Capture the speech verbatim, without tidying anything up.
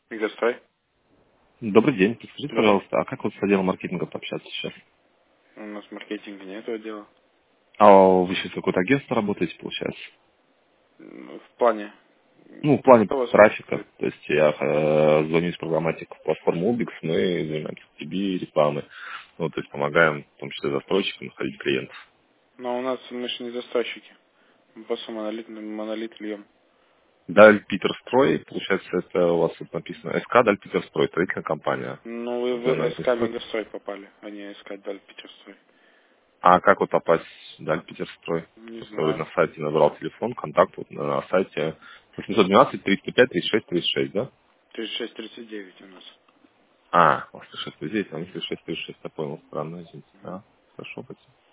Мегастрой. Добрый день. Подскажите, Добрый. пожалуйста, а как вот с отделом маркетинга пообщаться сейчас? У нас в маркетинге нет этого дела. А вы сейчас какое-то агентство работаете, получается? М, В плане. Ну, в плане Что у вас трафика. интересует? То есть я э, звоню из программатики в платформу Ubix, мы занимаемся ти би, рекламой. Ну, то есть помогаем, в том числе застройщикам, находить клиентов. Но у нас мы же не застройщики. Мы просто монолит, монолит льем. Даль Питерстрой, получается, это у вас тут написано СК Даль Питерстрой, строительная компания. Ну вы в Зона СК Инстрой. Мегастрой попали, а не СК Даль Питерстрой. А как вот попасть в Даль Питерстрой? Не Просто вы знаю. на сайте набрал телефон, контакт вот на сайте восемь один два триста пять тридцать шесть тридцать шесть, да? тридцать шесть тридцать девять у нас. А, у вас шесть здесь, а у них шесть тридцать шесть, я понял, странно, извините. Да, хорошо, спасибо.